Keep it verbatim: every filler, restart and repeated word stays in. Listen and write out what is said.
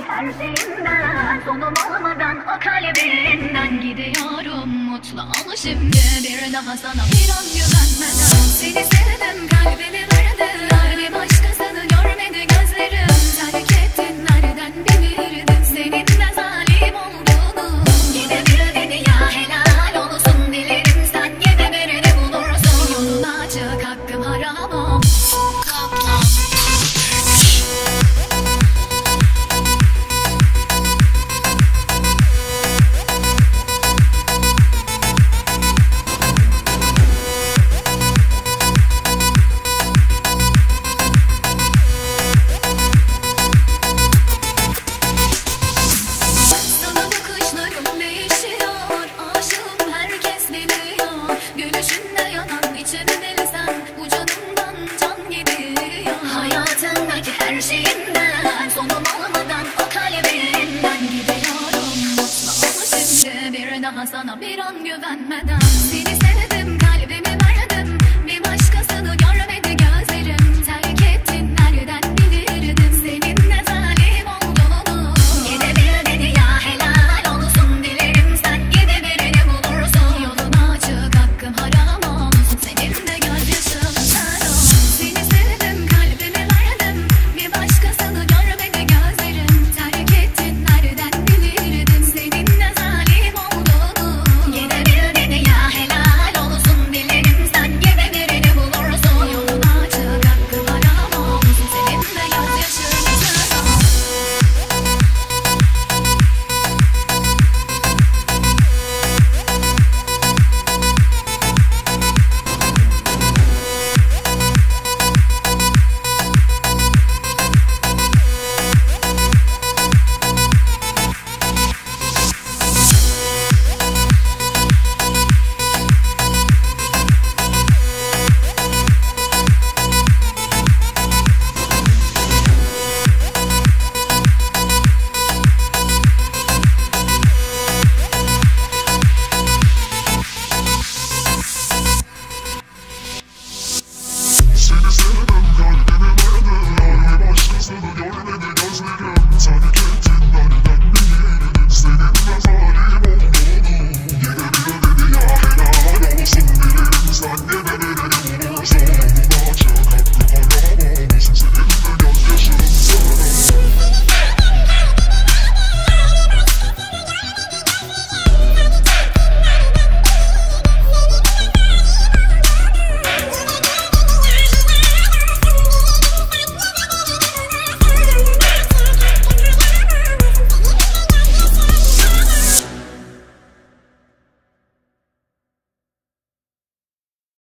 her şeyinden, sonum olmadan o kalbinden gidiyorum mutlu ol şimdi. Bir daha sana bir an güvenmeden seni sevdim, kalbimi verdim. Bir başkasını görmedi gözlerim. Terk ettin, nereden bilirdin senin de zalim olduğunu. Gidebildin ya, helal olsun dilerim. Sen yine birini bulursun, yoluna çık, hakkım haram ol. Her şeyinden, sonum olmadan o kalbinden gidiyorum mutlu ol şimdi. Bir daha sana bir an güvenmeden